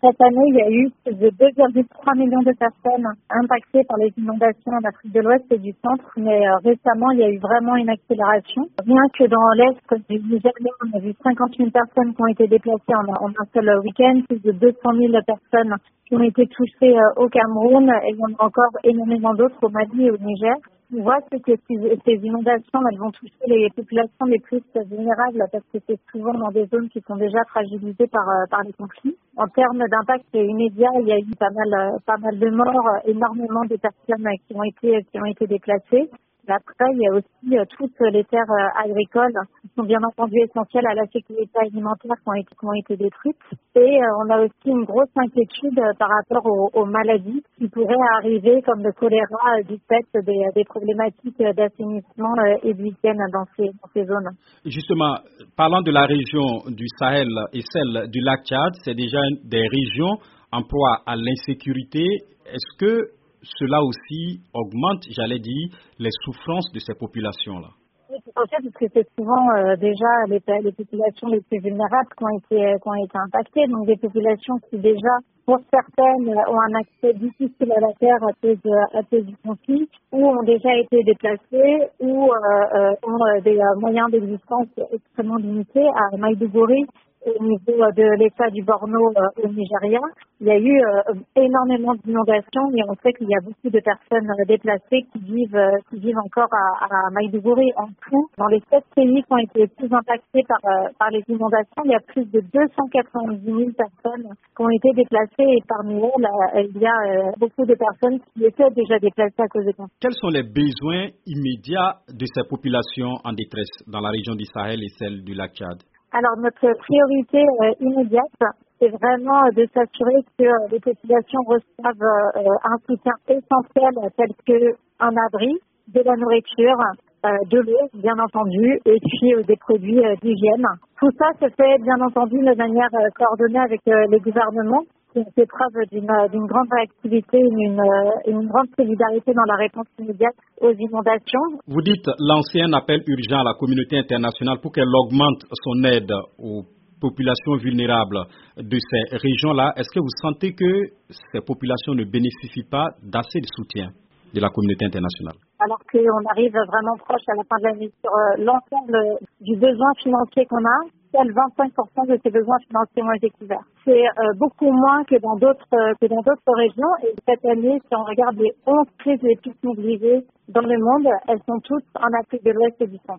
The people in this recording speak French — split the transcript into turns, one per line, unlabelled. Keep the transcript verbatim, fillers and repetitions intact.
Cette année, il y a eu plus de deux virgule trois millions de personnes impactées par les inondations en Afrique de l'Ouest et du Centre, mais euh, récemment, il y a eu vraiment une accélération. Rien que dans l'Est du Nigeria, on a vu cinquante mille personnes qui ont été déplacées en, en un seul week-end, plus de deux cent mille personnes qui ont été touchées euh, au Cameroun, et il y en a encore énormément d'autres au Mali et au Niger. On voit que ces, ces inondations, elles vont toucher les populations les plus vulnérables parce que c'est souvent dans des zones qui sont déjà fragilisées par, euh, par les conflits. En termes d'impact immédiat, il y a eu pas mal, euh, pas mal de morts, euh, énormément de personnes euh, qui ont été, qui ont été déplacées. Après, il y a aussi euh, toutes les terres euh, agricoles qui sont bien entendu essentielles à la sécurité alimentaire qui ont été, qui ont été détruites. Et euh, on a aussi une grosse inquiétude euh, par rapport aux, aux maladies qui pourraient arriver, comme le choléra, euh, du fait des, des problématiques euh, d'assainissement euh, et d'hygiène dans ces, dans ces zones.
Justement, parlant de la région du Sahel et celle du lac Tchad, c'est déjà une des régions en proie à l'insécurité. Est-ce que cela aussi augmente, j'allais dire, les souffrances de ces populations-là?
Oui, c'est possible parce que c'est souvent euh, déjà les, les populations les plus vulnérables qui ont été, qui ont été impactées. Donc des populations qui déjà, pour certaines, ont un accès difficile à la terre à cause, à cause du conflit, ou ont déjà été déplacées, ou euh, euh, ont des euh, moyens d'existence extrêmement limités. À Maïdougouri, au niveau de l'État du Borno euh, au Nigeria, il y a eu euh, énormément d'inondations et on sait qu'il y a beaucoup de personnes euh, déplacées qui vivent euh, qui vivent encore à, à Maïdougouri. En tout, dans les sept pays qui ont été les plus impactés par euh, par les inondations, il y a plus de deux cent quatre-vingt-dix mille personnes qui ont été déplacées et parmi elles, euh, il y a euh, beaucoup de personnes qui étaient déjà déplacées à cause des conflits.
Quels sont les besoins immédiats de ces populations en détresse dans la région du Sahel et celle du lac Tchad?
Alors, notre priorité euh, immédiate, c'est vraiment euh, de s'assurer que euh, les populations reçoivent euh, un soutien essentiel euh, tel qu'un abri, de la nourriture, euh, de l'eau, bien entendu, et puis euh, des produits euh, d'hygiène. Tout ça se fait, bien entendu, de manière euh, coordonnée avec euh, les gouvernements qui ont fait preuve d'une, d'une grande réactivité et une, une grande solidarité dans la réponse immédiate aux inondations.
Vous dites lancer un appel urgent à la communauté internationale pour qu'elle augmente son aide aux populations vulnérables de ces régions-là. Est-ce que vous sentez que ces populations ne bénéficient pas d'assez de soutien de la communauté internationale?
Alors qu'on arrive vraiment proche à la fin de l'année sur l'ensemble du besoin financier qu'on a, seuls vingt-cinq pour cent de ces besoins financiers ont été couverts. C'est euh, beaucoup moins que dans d'autres euh, que dans d'autres régions. Et cette année, si on regarde les onze crises les plus négligées dans le monde, elles sont toutes en Afrique de l'Ouest et du Centre.